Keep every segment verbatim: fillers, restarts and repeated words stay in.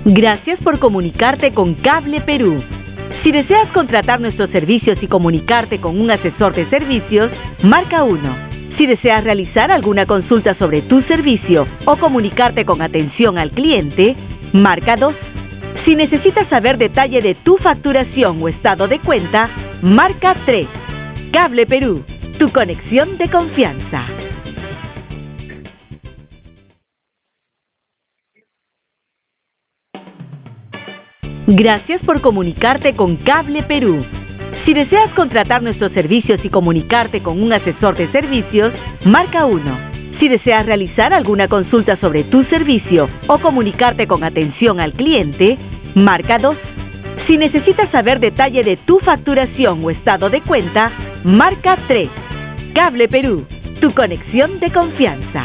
Gracias por comunicarte con Cable Perú. Si deseas contratar nuestros servicios y comunicarte con un asesor de servicios, marca uno. Si deseas realizar alguna consulta sobre tu servicio o comunicarte con atención al cliente, marca dos. Si necesitas saber detalle de tu facturación o estado de cuenta, marca tres. Cable Perú, tu conexión de confianza. Gracias por comunicarte con Cable Perú. Si deseas contratar nuestros servicios y comunicarte con un asesor de servicios, marca uno. Si deseas realizar alguna consulta sobre tu servicio o comunicarte con atención al cliente, marca dos. Si necesitas saber detalle de tu facturación o estado de cuenta, marca tres. Cable Perú, tu conexión de confianza.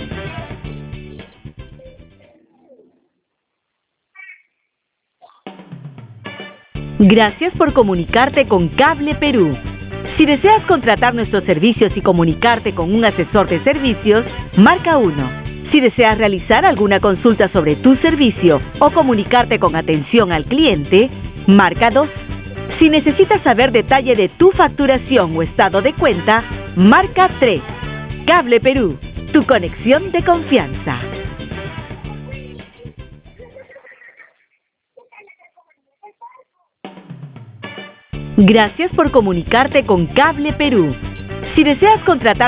Gracias por comunicarte con Cable Perú. Si deseas contratar nuestros servicios y comunicarte con un asesor de servicios, marca uno. Si deseas realizar alguna consulta sobre tu servicio o comunicarte con atención al cliente, marca dos. Si necesitas saber detalle de tu facturación o estado de cuenta, marca tres. Cable Perú, tu conexión de confianza. Gracias por comunicarte con Cable Perú. Si deseas contratar